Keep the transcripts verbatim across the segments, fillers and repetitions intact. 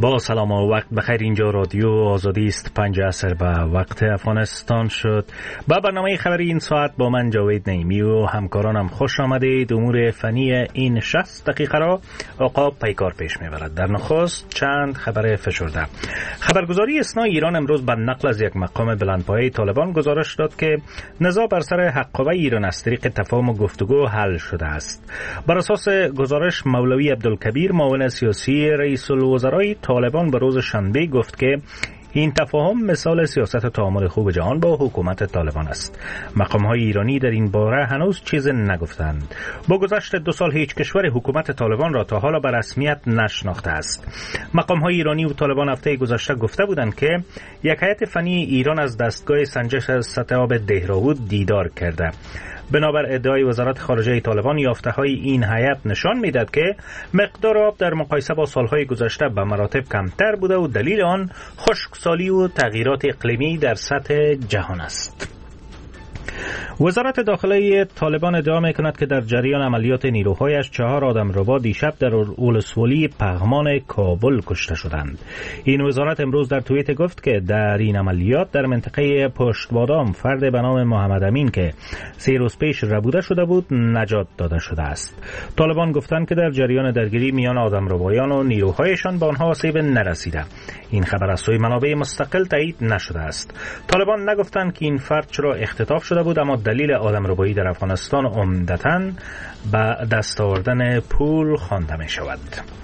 با سلام و وقت بخیر. اینجا رادیو آزادی است. پنج عصر به وقت افغانستان شد. با برنامه خبری این ساعت با من جاوید نعیمی و همکارانم خوش آمدید. امور فنی این شصت دقیقه را آقا پیکار پیش میبرد. در نخست چند خبر فشرده. خبرگزاری اسنا ایران امروز به نقل از یک مقام بلندپایه طالبان گزارش داد که نزاع بر سر حقابه ایران از طریق تفاهم و گفتگو حل شده است. بر اساس گزارش مولوی عبدالکبیر معاون سیاسی رئیس الوزرای طالبان به روز شنبه گفت که این تفاهم مثال سیاست تعامل خوب جهان با حکومت طالبان است. مقام‌های ایرانی در این باره هنوز چیز نگفتند. با گذشت دو سال هیچ کشور حکومت طالبان را تا حالا به رسمیت نشناخته است. مقام‌های ایرانی و طالبان هفته گذشته گفته بودند که یک هیئت فنی ایران از دستگاه سنجش سطح آب دهراوود دیدار کرده. بنابر ادعای وزارت خارجه طالبان، یافته‌های این هیئت نشان می‌دهد که مقدار آب در مقایسه با سال‌های گذشته به مراتب کمتر بوده و دلیل آن خشکسالی و تغییرات اقلیمی در سطح جهان است. وزارت داخلی طالبان ادعا می‌کند که در جریان عملیات نیروهایش چهار آدمربا دیشب در ولسوالی پغمان کابل کشته شدند. این وزارت امروز در توییت گفت که در این عملیات در منطقه پشت بادام فرد به نام محمد امین که سه روز پیش ربوده شده بود نجات داده شده است. طالبان گفتند که در جریان درگیری میان آدمربایان و نیروهایشان به آنها آسیب نرسیده. این خبر از سوی منابع مستقل تایید نشده است. طالبان نگفتند که این فرد چرا اختطاف شده بود، اما دلیل آدمربایی در افغانستان عمدتاً به دست آوردن پول خوانده می شود.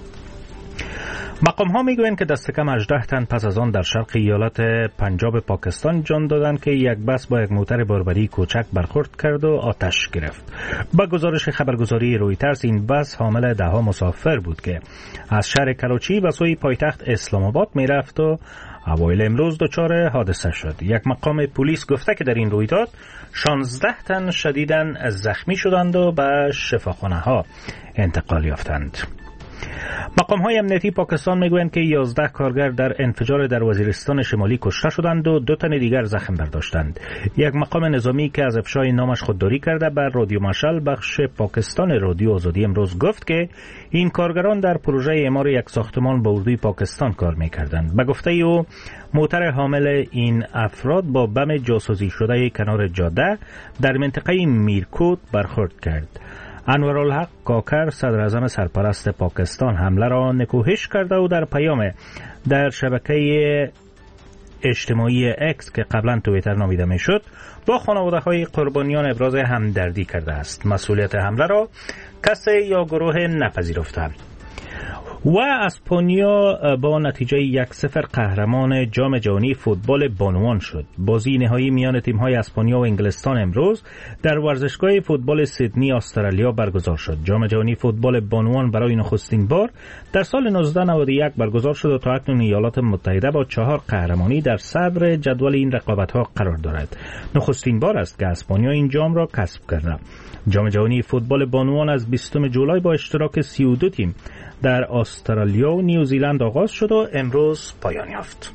مقام ها می گویند که دست کم هجده تن پس از آن در شرق ایالت پنجاب پاکستان جان دادند که یک بس با یک موتر باربری کوچک برخورد کرد و آتش گرفت. با گزارش خبرگزاری رویترز، این بس حامل ده ها مسافر بود که از شهر کراچی به سوی پایتخت اسلام آباد می رفت و اوایل امروز دچار حادثه شد. یک مقام پلیس گفته که در این رویداد شانزده تن شدیداً زخمی شدند و به شفاخانه ها انتقال یافتند. مقام های امنیتی پاکستان میگویند که یازده کارگر در انفجار در وزیرستان شمالی کشته شدند و دو تن دیگر زخم برداشتند. یک مقام نظامی که از افشای نامش خودداری کرده بر رادیو مشعل بخش پاکستان رادیو آزادی امروز گفت که این کارگران در پروژه اعمار یک ساختمان با اردوی پاکستان کار میکردند. به گفته او، موتر حامل این افراد با بم جاسوسی شده کنار جاده در منطقه میرکوت برخورد کرد. انورالحق کاکر صدر اعظم سرپرست پاکستان حمله را نکوهش کرده و در پیام در شبکه اجتماعی اکس که قبلا توییتر نامیده میشد با خانواده های قربانیان ابراز همدردی کرده است. مسئولیت حمله را کسی یا گروه نپذیرفته. و اسپانیا با نتیجه یک صفر قهرمان جام جهانی فوتبال بانوان شد. بازی نهایی میان تیم‌های اسپانیا و انگلستان امروز در ورزشگاه فوتبال سیدنی استرالیا برگزار شد. جام جهانی فوتبال بانوان برای نخستین بار در سال نوزده نود و یک برگزار شد و تا اکنون ایالات متحده با چهار قهرمانی در صدر جدول این رقابت‌ها قرار دارد. نخستین بار است که اسپانیا این جام را کسب کرده. جام جهانی فوتبال بانوان از بیستم جولای با اشتراک سی و دو تیم در استرالیا و نیوزیلند آغاز شد و امروز پایان یافت.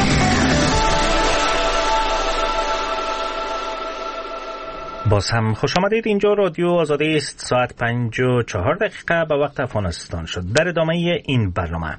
باز هم خوش آمدید. اینجا رادیو آزادی است. ساعت پنج و چهار دقیقه به وقت افغانستان شد. در ادامه این برنامه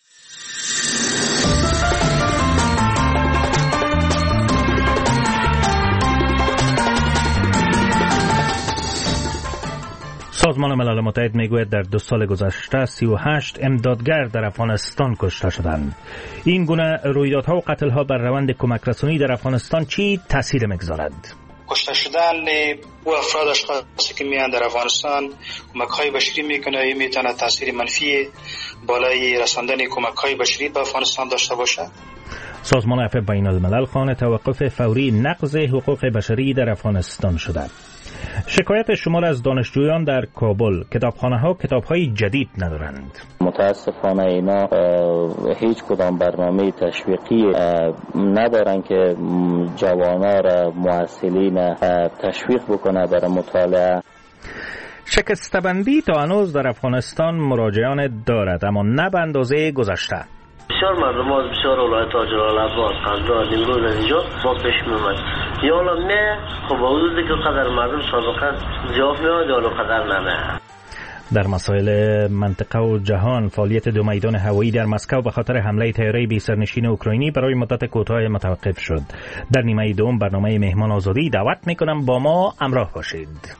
سازمان ملل متحد میگوید در دو سال گذشته سی و هشت امدادگر در افغانستان کشته شدند. این گونه رویدادها و قتل‌ها بر روند کمک رسانی در افغانستان چی تاثیر میگذارد؟ کشته شدن و افراد اشخاصی که میان در افغانستان کمک‌های بشری میکنه، این میتونه تاثیر منفی بالای رساندن کمک‌های بشری به افغانستان داشته باشه. سازمان عفو بین الملل خواهان توقف فوری نقض حقوق بشری در افغانستان شده. شکایت شمار از دانشجویان در کابل، کتابخانه‌ها کتاب‌های جدید ندارند. متاسفانه اینا هیچ کدام برنامه تشویقی ندارن که جوانان را محصلین تشویق بکنه برای مطالعه. شکسته‌بندی تا هنوز در افغانستان مراجعان دارد، اما نه به اندازه گذشته. بسیار مردم از بسیار ولایت تاجر العباس قندهار امروز اینجا با پیش می‌آمد. یا حالا نه، خب با حدودی که قدر مردم سابقا زیاد می‌آمد یا قدر نه. در مسائل منطقه و جهان، فعالیت دو میدان هوایی در مسکو به خاطر حمله طیاره بی سرنشین اوکراینی برای مدت کوتاه متوقف شد. در نیمه دوم برنامه مهمان آزادی دعوت میکنم با ما همراه باشید.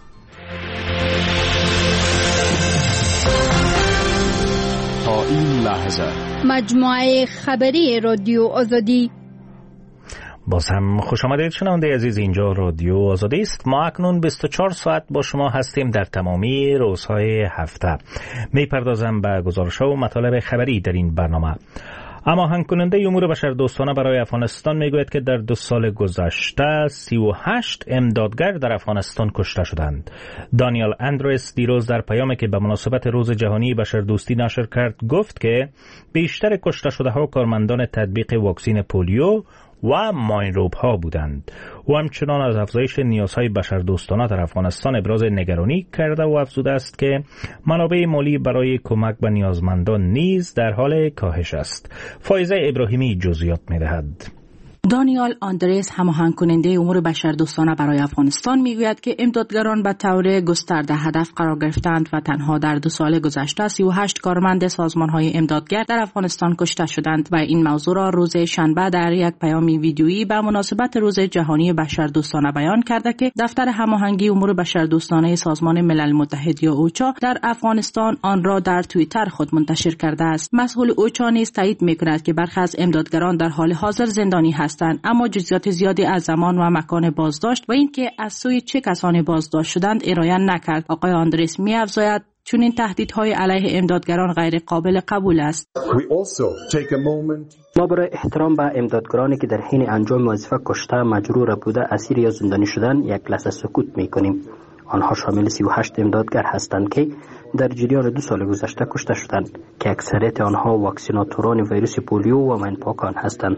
تا این لحظه مجموعه خبری رادیو آزادی. باز هم خوش آمدید شنونده عزیز، اینجا رادیو آزادی است. ما اکنون بیست و چهار ساعت با شما هستیم در تمامی روزهای هفته. میپردازم به گزارش‌ها و مطالب خبری در این برنامه. اما هماهنگ کننده امور بشردوستانه برای افغانستان میگوید که در دو سال گذشته سی و هشت امدادگر در افغانستان کشته شدند. دانیال اندرس دیروز در پیامی که به مناسبت روز جهانی بشردوستی نشر کرد گفت که بیشتر کشته شده ها کارمندان تطبیق واکسین پولیو و ماینروب ها بودند. او همچنان از افزایش نیازهای بشردوستانه در افغانستان ابراز نگرانی کرده و افزوده است که منابع مالی برای کمک به نیازمندان نیز در حال کاهش است. فایزه ابراهیمی جزئیات می‌دهد. دانیال آندرس هماهنگ کننده امور بشردوستانه برای افغانستان میگوید که امدادگران به طور گسترده هدف قرار گرفتند و تنها در دو سال گذشته سی و هشت کارمند سازمان‌های امدادگر در افغانستان کشته شدند و این موضوع را روز شنبه در یک پیام ویدیویی به مناسبت روز جهانی بشردوستانه بیان کرده که دفتر هماهنگی امور بشردوستانه سازمان ملل متحد یا اوچا در افغانستان آن را در توییتر خود منتشر کرده است. مسئول اوچا نیز تایید می‌کند که برخی از امدادگران در حال حاضر زندانی هستند، اما جزئیات زیادی از زمان و مکان بازداشت و اینکه از سوی چه کسانی بازداشت شدند ارائه نکرد. آقای آندرس می‌افزاید چون این تهدیدهای علیه امدادگران غیر قابل قبول است. ما برای احترام به امدادگرانی که در حین انجام وظیفه کشته، مجروح بوده، اسیر یا زندانی شدن یک لحظه سکوت می‌کنیم. آنها شامل سی و هشت امدادگر هستند که در جریان دو سال گذشته کشته شدند که اکثریت آنها واکسیناتوران ویروس پولیو و مینپاکان هستند.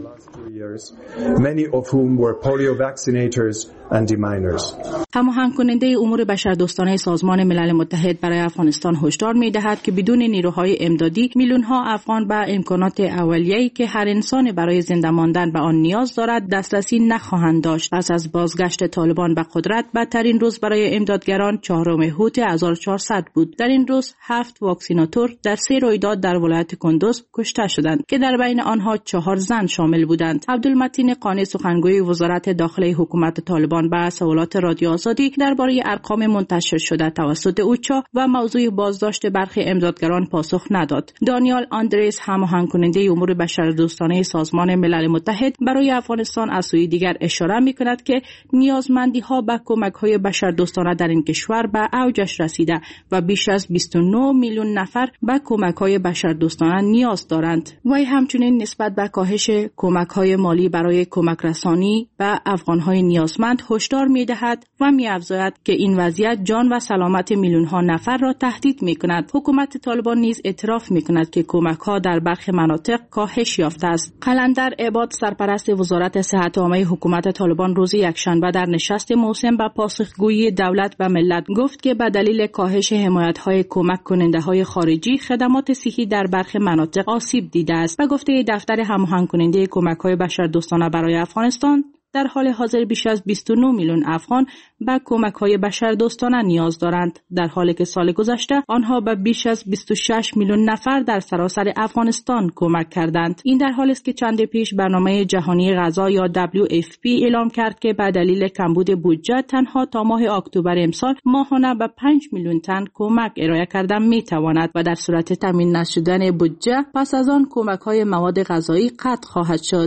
Many of whom were polio vaccinators and deminers. هماهنگ کننده امور بشردوستانه سازمان ملل متحد برای افغانستان هشدار می‌دهد که بدون نیروهای امدادی میلیون‌ها افغان به امکانات اولیه‌ای که هر انسان برای زنده ماندن به آن نیاز دارد دسترسی نخواهند داشت. پس از بازگشت طالبان به قدرت، بدترین روز برای امدادگران چهارم اوت هزار و چهارصد بود. در این روز هفت واکسیناتور در سه رویداد در ولایت کندوز کشته شدند که در بین آنها چهار زن شامل بودند. عبدالمتین قانی سخنگوی وزارت داخلی حکومت طالبان به سوالات رادیو آزادی درباره ارقام منتشر شده توسط اوچا و موضوع بازداشت برخی امدادگران پاسخ نداد. دانیال آندرس هماهنگ کننده امور بشردوستانه سازمان ملل متحد برای افغانستان از سوی دیگر اشاره می‌کند که نیازمندی‌ها به کمک‌های بشردوستانه در این کشور به اوجش رسیده و بیش از بیست و نه میلیون نفر به کمک‌های بشردوستانه نیاز دارند. وی همچنین نسبت به کاهش کمک‌های مالی برای کمک رسانی به افغان‌های نیازمند هشدار می‌دهد و می‌افزاید که این وضعیت جان و سلامت میلیون‌ها نفر را تهدید می‌کند. حکومت طالبان نیز اعتراف می‌کند که کمک‌ها در برخی مناطق کاهش یافته است. قلندر عباد سرپرست وزارت صحت عامه حکومت طالبان روز یکشنبه در نشست موسم به پاسخگویی دولت و ملت گفت که به دلیل کاهش حمایت‌های کمک کننده‌های خارجی خدمات صحی در برخی مناطق آسیب دیده است. و گفته دفتر هماهنگ کننده کمک‌های بشردوستانه برای افغانستان در حال حاضر بیش از بیست و نه میلیون افغان به کمک‌های بشردوستانه نیاز دارند، در حالی که سال گذشته آنها به بیش از بیست و شش میلیون نفر در سراسر افغانستان کمک کردند. این در حالی است که چند پیش برنامه جهانی غذا یا دبلیو اف پی اعلام کرد که به دلیل کمبود بودجه تنها تا ماه اکتبر امسال ماهانه به پنج میلیون تن کمک ارائه کردن می‌تواند و در صورت تامین نشدن بودجه پس از آن کمک‌های مواد غذایی قطع خواهد شد.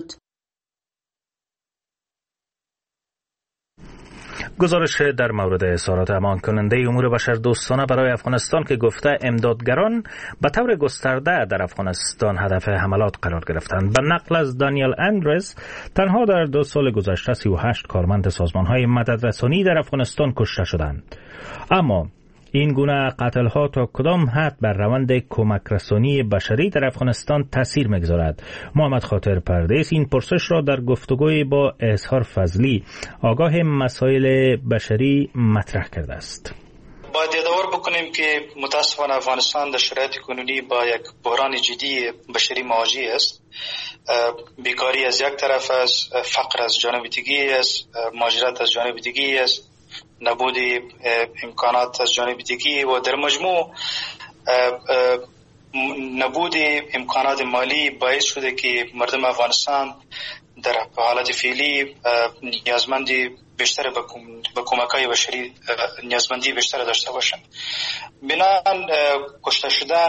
گزارش در مورد اظهارات امان کننده امور بشردوستانه برای افغانستان که گفته امدادگران به طور گسترده در افغانستان هدف حملات قرار گرفتند. به نقل از دانیال اندرس، تنها در دو سال گذشته سی و هشت کارمند سازمان‌های مددرسانی در افغانستان کشته شدند. اما این گونه قتل‌ها تا کدام حد بر روند کمک رسانی بشری در افغانستان تاثیر می‌گذارد؟ محمد خاطر پردیس این پرسش را در گفتگوی با اظهار فضلی آگاه مسائل بشری مطرح کرده است. باید یادآور بکنیم که متاسفانه افغانستان در شرایط کنونی با یک بحران جدی بشری مواجه است. بیکاری از یک طرف است، فقر از جانب دیگری است، مهاجرت از جانب دیگری است، نبود امکانات از جانب دیگری و در مجموع نبود امکانات مالی باعث شده که مردم افغانستان در حالت فعلی نیازمندی بیشتر به کمک‌های بشری نیازمندی بیشتر داشته باشند. بنابراین کشته شدن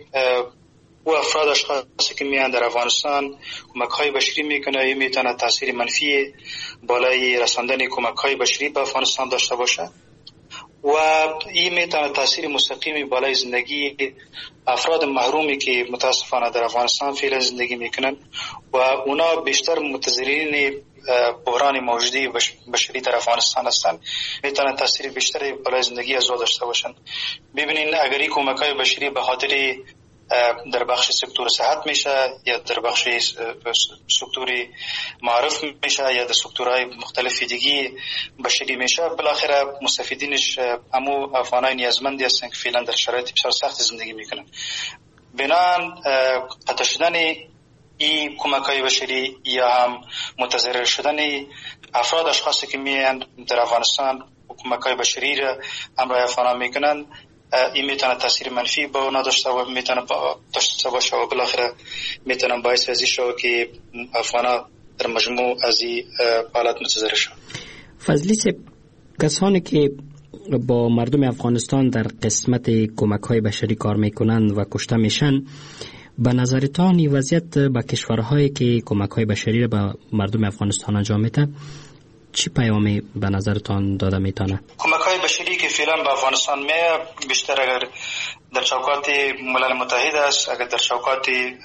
و افراد اشخاصی که میان در افغانستان کمک‌های بشری میکنه، این میتونه تاثیر منفی بالای رساندن کمک‌های بشری به افغانستان داشته باشه و این میتونه تاثیر مستقیمی بالای زندگی افراد محرومی که متاسفانه در افغانستان فعلا زندگی میکنن و اونا بیشتر متضررین بحران موجودی بشری در افغانستان هستند، میتونه تاثیر بیشتری بالای زندگی از او داشته باشند. ببینین اگر این کمک‌های بشری به خاطر در بخش سکتور صحت میشه یا در بخش سکتور معارف میشه یا در سکتورهای مختلف دیگه بشری میشه، بالاخره مستفیدینش همو افغانای نیازمندی هستن که فعلا در شرایط بسیار سخت زندگی میکنن. بنابراین قطع شدن این کمک‌های بشری یا هم متضرر شدن افراد اشخاصی که میان در افغانستان کمک‌های بشری را همراه افغانان میکنن، این میتونه تاثیر منفی با اونا داشته و میتونه داشته باشه و بالاخره میتونه باعث ازی شو که افغانا در مجموع از این حالت متضرر شد. فضلی سه کسانی که با مردم افغانستان در قسمت کمک‌های بشری کار میکنند و کشته میشن، به نظرتان این وضعیت به کشورهایی که کمک‌های بشری را به مردم افغانستان انجام میده چی پیامی به نظرتان داده میتونه؟ کمک‌های بشری که فعلا به افغانستان می بیشتر اگر در چوکات ملل متحد است، اگر در چوکات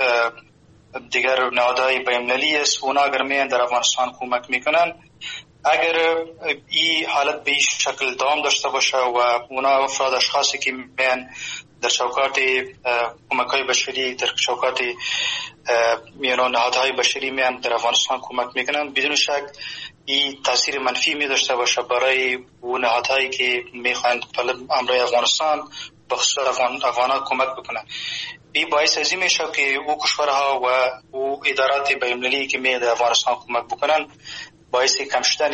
دیگر نهادهای بین‌المللی است، اونا اگر میان در افغانستان کمک میکنن، اگر این حالت به این شکل دوام داشته باشه و اونا افراد اشخاصی که میان در چوکات کمک‌های بشری در چوکات میانو نهادهای بشری میان در افغانستان کمک میکنن، بدون شک این تاثیر منفی می داشته باشه برای اون نهادهایی که میخواهند امرای افغانستان بخصوص افغان افغانات کمک بکنن. این باعث ازی میشه که او کشورها و او ادارات بین‌المللی که می در افغانستان کمک بکنن باعث کم شدن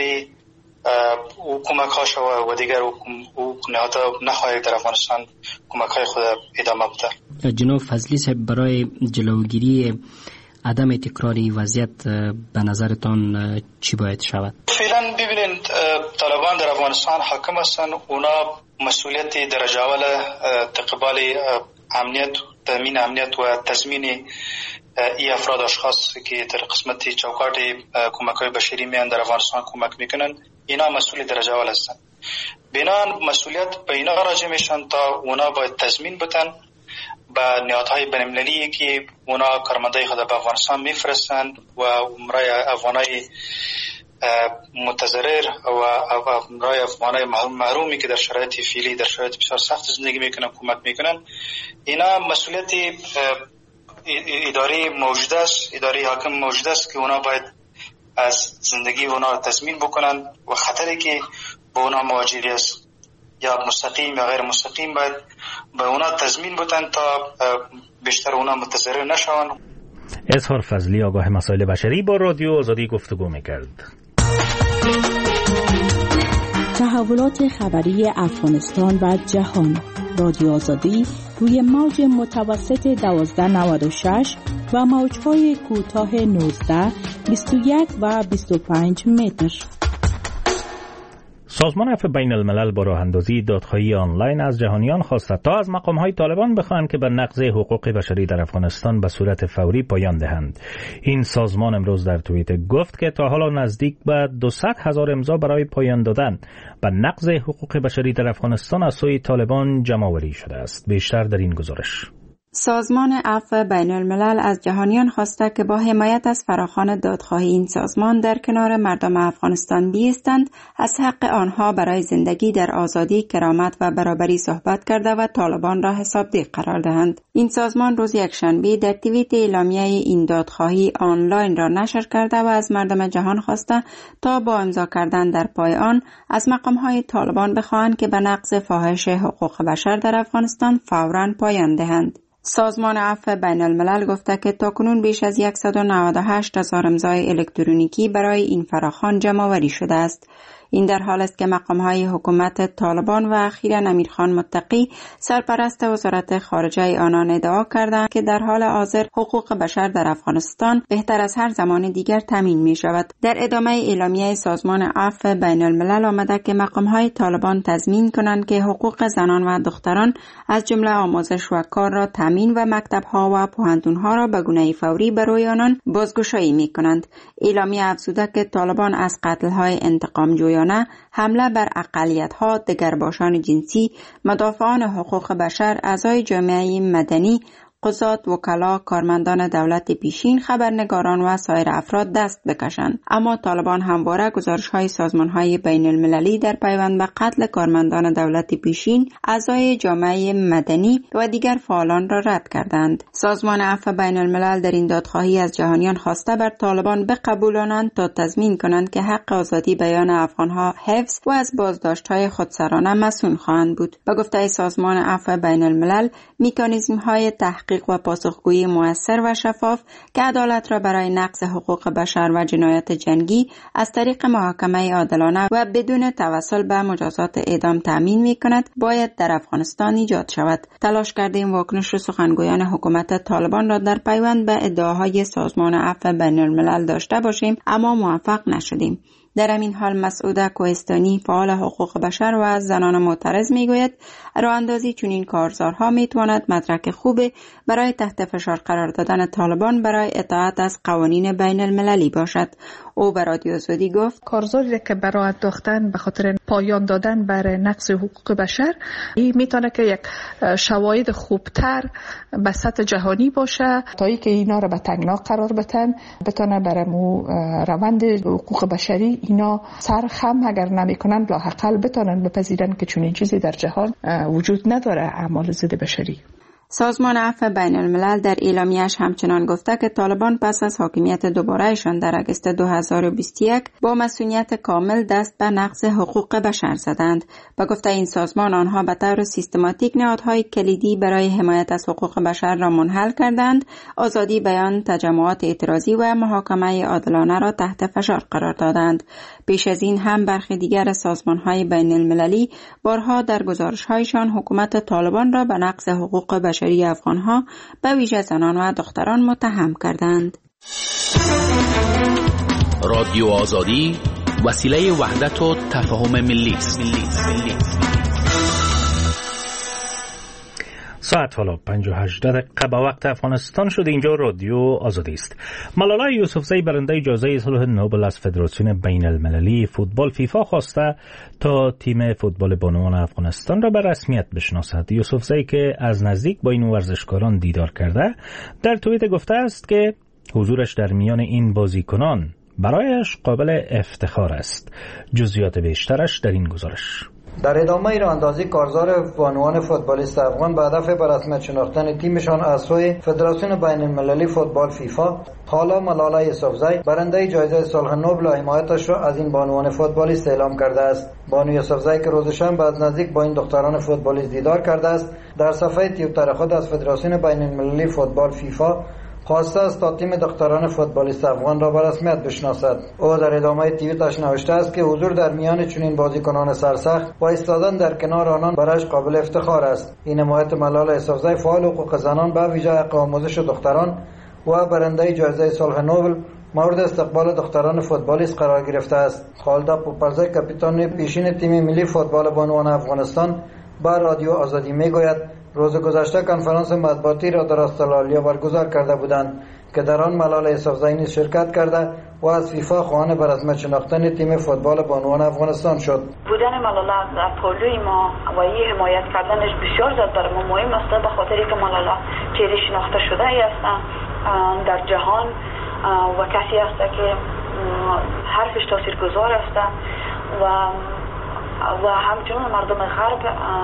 او کمک ها شود و دیگر او نهادها نخواهد در افغانستان کمک های خود ادامه بده. جناب فضلی صاحب، برای جلوگیری عدم تکراری وضعیت به نظرتان چی باید شود؟ فعلا ببینید طالبان در افغانستان حاکم هستند، اونا مسئولیت درجه اول تقبال امنیت، تامین امنیت و تضمین ای افراد اشخاص که در قسمت چوکات کمک‌های بشری میان در افغانستان کمک میکنن، اینا مسئول درجه اول هستند. بنابراین مسئولیت به اینا راجع میشن تا اونا باید تضمین بدن با نهادهای بین‌المللی که اونا کارمندای خود به افغانستان میفرستند و امرای افغانای متضرر و امرای افغانای محرومی که در شرایط فعلی در شرایط بسیار سخت زندگی میکنن کمک میکنن. اینا مسئولیت اداره موجود است، اداره حاکم موجود است که اونا باید از زندگی اونا تضمین بکنن و خطری که به اونا مواجه است یا مستقیم یا غیر مستقیم باید به اونا تضمین بدن تا بیشتر اونا متضرر نشون. اظهار فضلی، آگاه مسائل بشری، با رادیو آزادی گفتگو میکرد. تحولات خبری افغانستان و جهان. رادیو آزادی روی موج متوسط دوازده نود و شش و موج‌های کوتاه نوزده، بیست و یک و بیست و پنج متر. سازمان عفو بین الملل با راه اندازی دادخواهی آنلاین از جهانیان خواسته تا از مقام‌های طالبان بخواهند که به نقض حقوق بشری در افغانستان به صورت فوری پایان دهند. این سازمان امروز در توییتر گفت که تا حالا نزدیک به دویست هزار امضا برای پایان دادن به نقض حقوق بشری در افغانستان از سوی طالبان جمع‌آوری شده است. بیشتر در این گزارش. سازمان عفو بین الملل از جهانیان خواسته که با حمایت از فراخوان دادخواهی این سازمان در کنار مردم افغانستان بیستند، از حق آنها برای زندگی در آزادی، کرامت و برابری صحبت کرده و طالبان را حسابدهی قرار دهند. این سازمان روز یکشنبه در توییت اعلامیه این دادخواهی آنلاین را نشر کرده و از مردم جهان خواسته تا با امضا کردن در پای آن از مقام‌های طالبان بخواهند که به نقض فاحش حقوق بشر در افغانستان فوراً پایان دهند. سازمان عفو بین الملل گفته که تاکنون بیش از صد و نود و هشت هزار امضای الکترونیکی برای این فراخوان جمع‌آوری شده است. این در حال است که مقام‌های حکومت طالبان و اخیراً امیرخان متقی سرپرست وزارت خارجه آنان ادعا کردند که در حال حاضر حقوق بشر در افغانستان بهتر از هر زمان دیگر تامین می شود. در ادامه اعلامیه سازمان عفو بین الملل آمده که مقام‌های طالبان تضمین کنند که حقوق زنان و دختران از جمله آموزش و کار را تامین و مکتب‌ها و پوهنتون‌ها را به گونه فوری برای آنان بازگشایی می‌کنند. اعلامیه افزوده که طالبان از قتل‌های انتقام جویانه، حمله بر اقلیت‌ها، دگرباشان جنسی، مدافعان حقوق بشر، اعضای جامعه مدنی، قضات، وکلا، کارمندان دولت پیشین، خبرنگاران و سایر افراد دست بکشند. اما طالبان همواره گزارش‌های سازمان‌های بین المللی در پیوند به قتل کارمندان دولت پیشین، اعضای جامعه مدنی و دیگر فعالان را رد کردند. سازمان عفو بین الملل در این دادخواهی از جهانیان خواسته بر طالبان بقبولانند تا تضمین کنند که حق آزادی بیان افغان‌ها حفظ و از بازداشت‌های خودسرانه مسئول خواهند بود. به گفته سازمان عفو بین الملل، مکانیزم‌های تحقیق و پاسخگویی مؤثر و شفاف که عدالت را برای نقض حقوق بشر و جنایات جنگی از طریق محاکمه عادلانه و بدون توسل به مجازات اعدام تامین می‌کند باید در افغانستان ایجاد شود. تلاش کردیم واکنش سخنگویان حکومت طالبان را در پیوند به ادعاهای سازمان عفو بین الملل داشته باشیم، اما موفق نشدیم. در همین حال مسعود کوهستانی، فعال حقوق بشر و از زنان معترض میگوید راه اندازی چنین کارزارها میتواند مدرک خوبی برای تحت فشار قرار دادن طالبان برای اطاعت از قوانین بین المللی باشد. او به رادیو آزادی گفت کارزاری که برای انداختن به خاطر پایان دادن بر نقض حقوق بشر این میتونه که یک شواهد خوبتر به سطح جهانی باشه تا اینکه اینا را به تنگنا قرار بدن، بتونه برامو روند حقوق بشری اینا سر خم اگر نمیکنن لاحقل بتونن بپذیرن که چنین چیزی در جهان وجود نداره. اعمال ضد بشری. سازمان عفو بین الملل در اعلامیه‌اش همچنان گفته که طالبان پس از حاکمیت دوبارهشان در اگست دو هزار و بیست و یک با مسئولیت کامل دست به نقض حقوق بشر زدند. به گفته این سازمان آنها به طور سیستماتیک نهادهای کلیدی برای حمایت از حقوق بشر را منحل کردند، آزادی بیان، تجمعات اعتراضی و محاکمه عادلانه را تحت فشار قرار دادند. پیش از این هم برخی دیگر سازمان‌های بین المللی بارها در گزارش‌هایشان حکومت طالبان را به نقض حقوق بشر شری افغانها به ویژه زنان و دختران متهم کردند. رادیو آزادی وسیله وحدت و تفاهم ملی است. ساعت حالا پنج و هشت دقیقه به وقت افغانستان شد. اینجا رادیو آزادی است. ملالا یوسفزئی برنده جایزه صلح نوبل از فدراسیون بین المللی فوتبال فیفا خواسته تا تیم فوتبال بانوان افغانستان را به رسمیت بشناسد. یوسفزئی که از نزدیک با این ورزشکاران دیدار کرده در توییت گفته است که حضورش در میان این بازیکنان برایش قابل افتخار است. جزئیات بیشترش در این گزارش. در ادامه راهاندازی کارزار بانوان فوتبالیست افغان به هدف به رسمیت شناختن تیمشان از سوی فدراسیون بین المللی فوتبال فیفا، حالا ملالا یوسفزئی برنده جایزه صلح نوبل و حمایتش را از این بانوان فوتبالیست اعلام کرده است. بانو یوسفزئی که روز شنبه از نزدیک با این دختران فوتبالیست دیدار کرده است، در صفحه توییتر خود از فدراسیون بین المللی فوتبال فیفا خواسته است تا تیم دختران فوتبالیست افغان را به رسمیت بشناسد. او در ادامه توییتش نوشته است که حضور در میان چنین بازیکنان سرسخت و ایستادن در کنار آنان برایش قابل افتخار است. این حمایت ملالا یوسفزئی، فعال حقوق زنان به ویژه حق آموزش دختران و برنده جایزه صلح نوبل، مورد استقبال دختران فوتبالیست قرار گرفته است. خالده پوپرزی، کاپیتان پیشین تیم ملی فوتبال بانوان افغانستان، با رادیو آزادی میگوید روز گذشته کنفرانس مطبوعاتی را در استرالیا برگزار کرده بودند که در آن ملالا یوسفزئی نیز شرکت کرده و از فیفا خواهان به رسمیت شناختن تیم فوتبال بانوان افغانستان شد. بودن ملالا در پولوی ما و این حمایت کردنش بسیار زیاد برای ما مهم است، به خاطری که ملالا چهره شناخته شده است در جهان و کسی است که حرفش تاثیرگذار است و و همچنین مردم غرب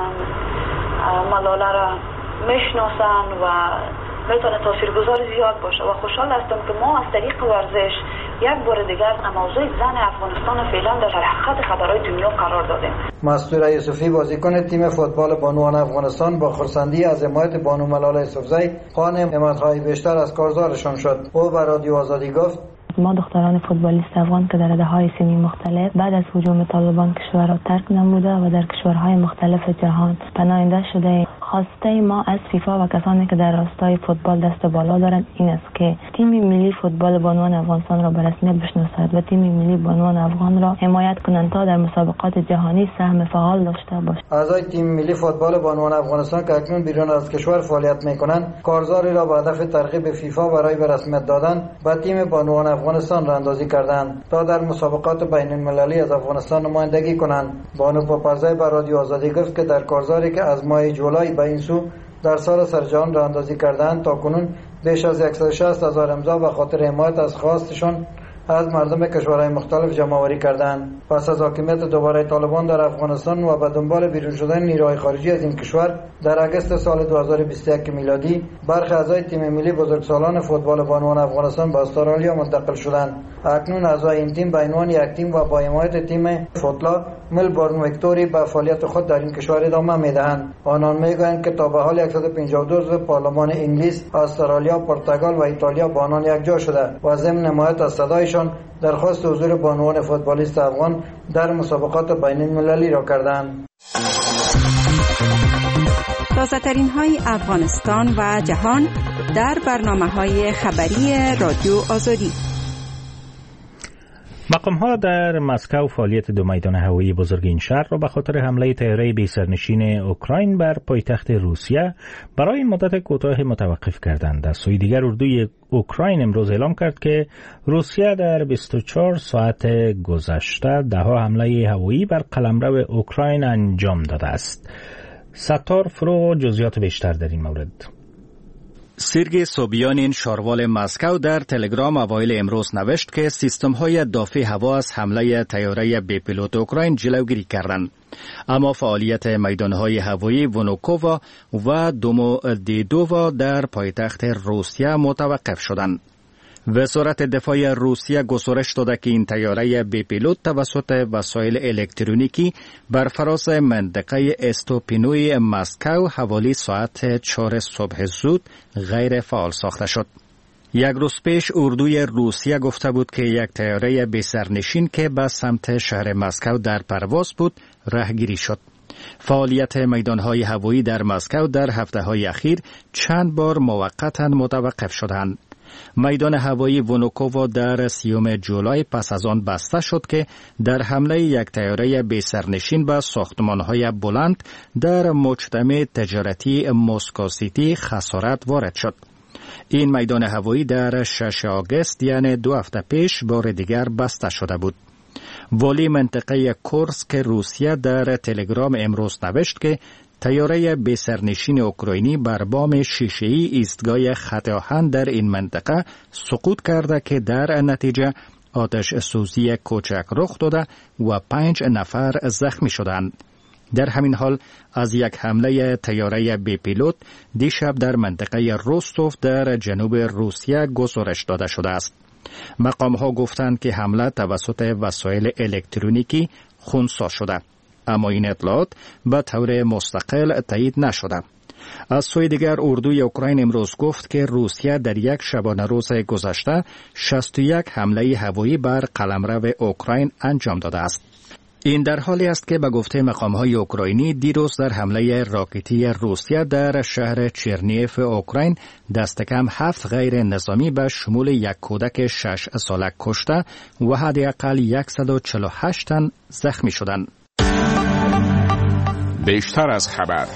ملالا را میشناسن و میتونه تاثیرگذار زیاد باشه و خوشحال هستم که ما از طریق ورزش یک بار دیگر موضوع زن افغانستان فعلا در حقیقت خبرهای دنیا قرار دادیم. مستوره یوسفی، بازیکن تیم فوتبال بانوان افغانستان، با خرسندی از حمایت بانو ملالا یوسفزئی خواهان حمایت‌های بیشتر از کارزارشان شد. او به رادیو آزادی گفت ما دختران فوتبالیست افغان که در رده سنی مختلف بعد از هجوم طالبان کشور را ترک نموده و در کشورهای مختلف جهان پناهنده شده، خواسته ما از فیفا و کسانی که در راستای فوتبال دست بالا دارند این است که تیم ملی فوتبال بانوان افغانستان را به رسمیت بشناسد و تیم ملی بانوان افغان را حمایت کنند تا در مسابقات جهانی سهم فعال داشته باشد. اعضای تیم ملی فوتبال بانوان افغانستان که اکنون بیرون از کشور فعالیت می‌کنند، کارزاری را به هدف ترغیب فیفا برای به رسمیت دادن به تیم بانوان افغانستان راندازی کردند تا در مسابقات بین المللی از افغانستان نمایندگی کنند. بانو پاپرزای به رادیو آزادی گفت که در کارزاری که از ماه جولای به این سو در سال سرجهان راندازی کردند تا کنون بیش از صد و شصت هزار امضا به خاطر حمایت از خواستشان از مردم کشورهای مختلف جمع‌آوری کردند. پس از حاکمیت دوباره طالبان در افغانستان و به دنبال بیرون شدن نیروهای خارجی از این کشور، در اگست سال دو هزار و بیست و یک میلادی برخی اعضای تیم ملی بزرگسالان فوتبال بانوان افغانستان به استرالیا منتقل شدند. اکنون اعضای این تیم به عنوان یک تیم و با حمایت تیم فوتلا ملبورن ویکتوری به فعالیت خود در این کشور ادامه می‌دهند. آنان می‌گویند که تا به حال صد و پنجاه و دو عضو پارلمان انگلیس، استرالیا، پرتغال و ایتالیا با آنان یکجا شده و ضمن حمایت از صدایشان درخواست حضور بانوان فوتبالیست افغان در مسابقات بین المللی را کردند. تازه‌ترین های افغانستان و جهان در برنامه‌های خبری رادیو آزادی. مقام‌ها در مسکو فعالیت دو میدان هوایی بزرگ این شهر را به خاطر حمله طیاره بی سرنشین اوکراین بر پایتخت روسیه برای مدت کوتاه متوقف کردند. در سوی دیگر اردوی اوکراین امروز اعلام کرد که روسیه در بیست و چهار ساعت گذشته ده‌ها حمله هوایی بر قلمرو اوکراین انجام داده است. ستار فرو جزئیات بیشتر در این مورد. سیرگی سوبیانین شاروال مسکو در تلگرام اوایل امروز نوشت که سیستم‌های دافع هوا از حمله طیاره بی پیلوت اوکراین جلوگیری کردند. اما فعالیت میدان‌های هوایی ونوکووا و دومودیدووا در پایتخت روسیه متوقف شدند. وزارت دفاع روسیه گزارش داده که این طیاره بی پیلوت توسط وسایل الکترونیکی بر فراز منطقه استوپینوی مسکو حوالی ساعت چهار صبح زود غیر فعال ساخته شد. یک روز پیش اردوی روسیه گفته بود که یک طیاره بی سرنشین که به سمت شهر مسکو در پرواز بود راهگیری شد. فعالیت میدان‌های هوایی در مسکو در هفته‌های اخیر چند بار موقتا متوقف شدند. میدان هوایی ونوکووا در سیوم جولای پس از آن بسته شد که در حمله یک طیاره بی سرنشین به ساختمان‌های بلند در مجتمع تجارتی مسکو سیتی خسارت وارد شد. این میدان هوایی در شش آگوست یعنی دو هفته پیش بار دیگر بسته شده بود. والی منطقه کورسک روسیه در تلگرام امروز نوشت که طیاره بی سرنشین اوکراینی بر بام شیشه‌ای ایستگاه خط آهن در این منطقه سقوط کرده که در نتیجه آتش سوزی کوچک رخ داده و پنج نفر زخمی شدند. در همین حال از یک حمله طیاره بی پیلوت دیشب در منطقه روستوف در جنوب روسیه گزارش داده شده است. مقام‌ها گفتند که حمله توسط وسایل الکترونیکی خنثی شده، اما این اطلاعات به طور مستقل تایید نشده. از سوی دیگر اردوی اوکراین امروز گفت که روسیه در یک شبانه روز گذشته شصت و یک حمله هوایی بر قلمرو اوکراین انجام داده است. این در حالی است که به گفته مقام‌های اوکراینی دیروز در حمله راکتی روسیه در شهر چرنیف اوکراین دست کم هفت غیر نظامی به شمول یک کودک شش ساله کشته و حداقل صد و چهل و هشت تن زخمی شدند. بیشتر از خبر.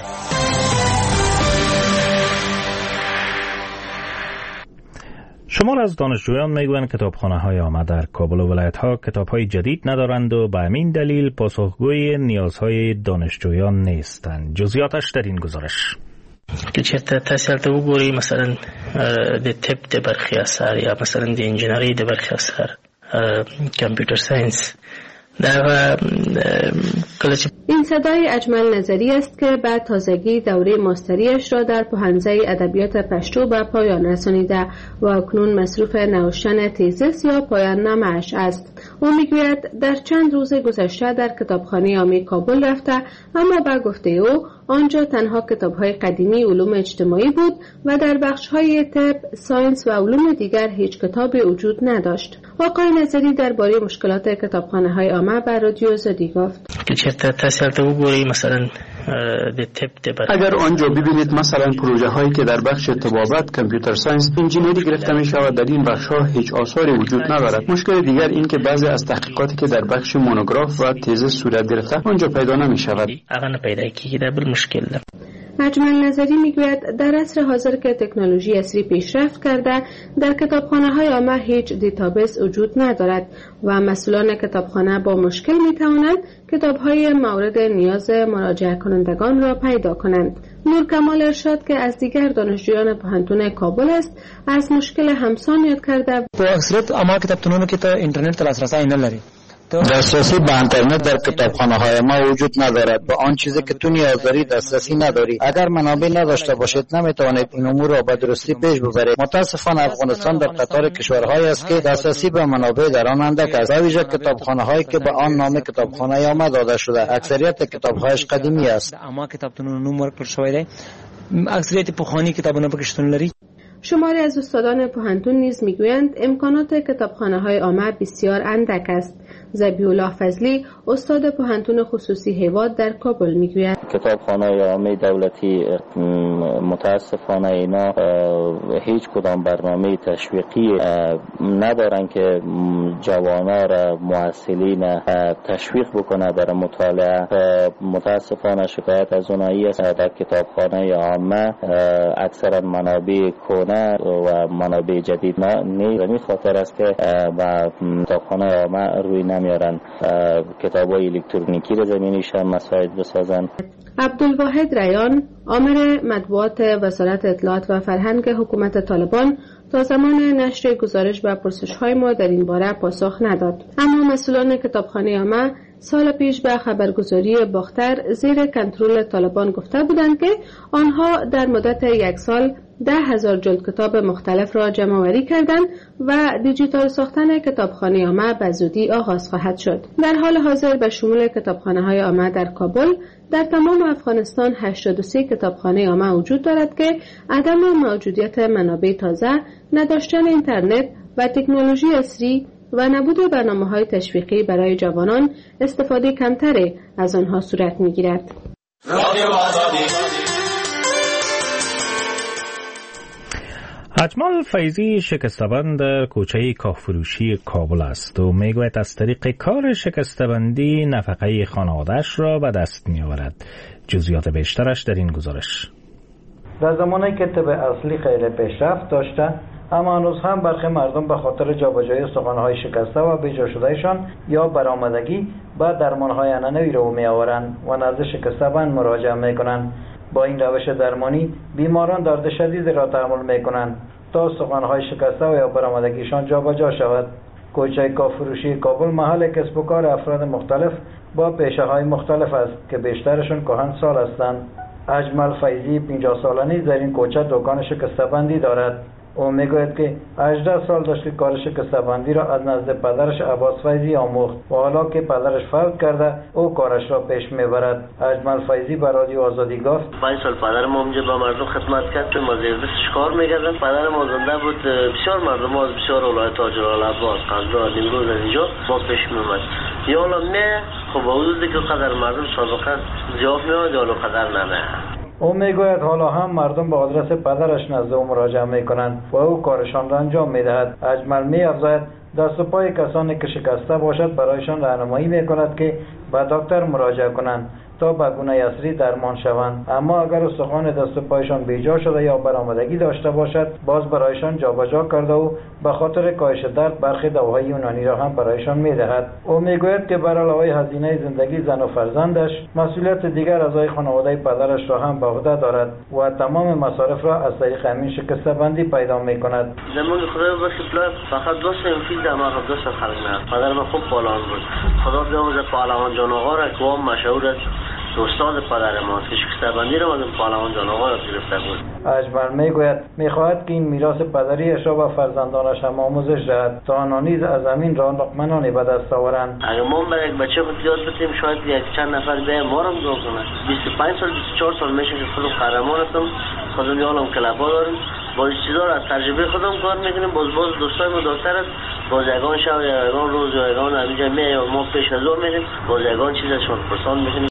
شمار از دانشجویان میگویند کتابخانه‌های عامه در کابل و ولایت‌ها کتاب‌های جدید ندارند و به همین دلیل پاسخگوی نیازهای دانشجویان نیستند. جزئیاتش در این گزارش. که چرته تحصیل ته وګوري مثلا د طب د برخې اثر یا مثلا د انجینری د برخې اثر کمپیوټر ساينس در این صدای اجمل نظری است که بعد تازگی دوره ماستریش را در پوهنځی ادبیات پشتو به پایان رسانیده و اکنون مصروف نوشتن تیزیس یا پایان نامه‌اش است. او میگوید در چند روز گذشته در کتابخانه عامی کابل رفته، اما با گفته او آنجا تنها کتاب‌های قدیمی علوم اجتماعی بود و در بخش‌های طب، ساینس و علوم دیگر هیچ کتابی وجود نداشت. آقای نظری درباره مشکلات کتابخانه‌های عامه به رادیو آزادی گفت که چرته تاثیرات وګورئ، مثلا اگر آنجا ببینید مثلا پروژه هایی که در بخش طبابت، کامپیوتر ساینس، انجینری گرفته می شود، در این بخش ها هیچ آثاری وجود ندارد. مشکل دیگر این که بعضی از تحقیقاتی که در بخش مونوگراف و تزیس صورت گرفته آنجا پیدا نمی شود. اگر پیدا کی در مشکل ده. اجمل نظری میگوید در عصر حاضر که تکنولوژی عصری پیشرفت کرده، در کتابخانه‌های عامه هیچ دیتابیس وجود ندارد و مسئولان کتابخانه با مشکل میتوانند کتاب‌های مورد نیاز مراجعه کنندگان را پیدا کنند. نور کمال ارشاد که از دیگر دانشجویان پوهنتون کابل است، از مشکل همسان یاد کرده. په اکثریت عامه کتابتونونو کې ته اینټرنیټ ته لاسرسی نه لري. دسترسی به اینترنت در کتابخانه‌های ما وجود ندارد. به آن چیزی که تو نیاز داری دسترسی نداری. اگر منابع نداشته باشید نمیتوانید این امور را به درستی پیش ببرید. متاسفانه افغانستان در قطار کشورهایی است که دسترسی به منابع در آن اندک است. به ویژه کتابخانه‌هایی که به آن نام کتابخانه عامه داده شده، اکثریت کتاب‌هایش قدیمی است. عامه کتابتونونو نوم ورکړل شوی دی. اکثریت پخوانی کتابونه پکې شتون لري. شماری از استادان پوهنتون نیز میگویند امکانات کتابخانه‌های عامه بسیار اندک است. ذبیح الله فضلی استاد پوهنتون خصوصی هیواد در کابل میگوید کتابخانه‌های عامه دولتی متاسفانه اینا هیچ کدام برنامه تشویقی ندارن که جوانا را محصلین تشویق بکنه برای مطالعه. متاسفانه شکایت از اونایی است در کتابخانه عامه اکثرا منابع کهنه و منابع جدید نیست. به خاطر است که با کتابخانه عامه روی نمیارن کتاب‌های الکترونیکی را زمینیش هم مساعد بسازن. عبدالواحد ریان آمر مطبوعات وزارت اطلاعات و فرهنگ حکومت طالبان تا زمان نشر گزارش و پرسش‌های ما در این باره پاسخ نداد. اما مسئولان کتابخانه عامه سال پیش به خبرگزاری باختر زیر کنترل طالبان گفته بودند که آنها در مدت یک سال ده هزار جلد کتاب مختلف را جمع‌آوری کردند و دیجیتال ساختن کتابخانه عامه به زودی آغاز خواهد شد. در حال حاضر به شمول کتابخانه‌های عامه در کابل در تمام افغانستان هشتاد و سه کتابخانه عامه وجود دارد که عدم موجودیت منابع تازه، نداشتن اینترنت و تکنولوژی عصری و نبود برنامه‌های تشویقی برای جوانان استفاده کمتری از آنها صورت می‌گیرد. اجمل فیضی شکسته‌بند در کوچه کاهفروشی کابل است و میگوید از طریق کار شکسته‌بندی نفقه خانواده‌اش را به دست می‌آورد. جزئیات بیشترش در این گزارش. در زمانی که طب اصلی خیلی پیشرفت داشته، اما هنوز هم برخی مردم به خاطر جابجایی استخوان‌های شکسته و بیجا شدهشان یا برآمدگی به درمان‌های عنعنوی رو می‌آورند و نزد شکسته‌بند مراجعه می‌کنند. با این روش درمانی بیماران درد شدید را تحمل می‌کنند تا استخوان‌های شکسته و یا برآمدگیشان جابجا شود. کوچه کاهفروشی کابل محل کسب و کار افراد مختلف با پیشه‌های مختلف است که بیشترشون کهنسال هستند. اجمل فیضی پنجاه ساله نیز در این کوچه دکان شکسته‌بندی دارد. او میگوید که هجده سال داشت که کار شکسته‌بندی را از نزد پدرش عباس فیضی آموخت و حالا که پدرش فوت کرده او کارش را پیش میبرد. اجمل فیضی به رادیو آزادی گفت پنج سال پدرم اونجا با مردم خدمت کرد، چون ما زیردستش کار میکردم. پدرم زنده بود، بسیار مردم از بسیار ولایت تاجرالعباس، قندهار، نیمروز اینجا با پیش میومد. یا حالا نه خب با وجودی که قدر مردم سابقا زیاد میاد یا قدر نه. او میگوید حالا هم مردم به آدرس پدرش نزد او مراجعه میکنند و او کارشان را انجام میدهد. اجمل میافزاید دست و پای کسانی که شکسته باشد برایشان راهنمایی میکند که به دکتر مراجعه کنند تا به گونه اصلی درمان شوند. اما اگر استخوان دست و پایشان بیجا شده یا برآمدگی داشته باشد، باز برایشان جابجا کرده و به خاطر کاهش درد برخی دواهای یونانی را هم برایشان میدهد. او میگوید که بر علاوه هزینه زندگی زن و فرزندش، مسئولیت دیگر اعضای خانواده پدرش را هم به عهده دارد و تمام مصارف را از طریق همین شکسته بندی پیدا میکند. زمان خدا بخیر فقط دو سه فیل دماغ دو سه خلق نه. پدر من خوب پالان بود. خدا بیامرزه پهلوان جان آقا را که هم مشهور است. استاد پدر ماست که شکسته بندی را از پهلوان جان آقا را گرفته بود. اجمل میگوید میخواهد که این میراث پدریش را به فرزندانش هم آموزش دهد تا آنها نیز از زمین را لقمنانی به دست آورند. اگر ما به یک بچه خود یاد بدیم شاید یک چند نفر بیایم ما را مدعو کنند. بیست و پنج سال بیست و چهار سال میشه که خودم قهرمان هستم، خودم یالم کلبا دارم، با چیزا را از تجربه خودم کار میکنیم. باز باز دوستای ما دکتر است، باز یگان شب یا یگان روز یا یگان همینجا میایم ما پیش از او میریم، باز یگان چیزشون پرسان میکنیم.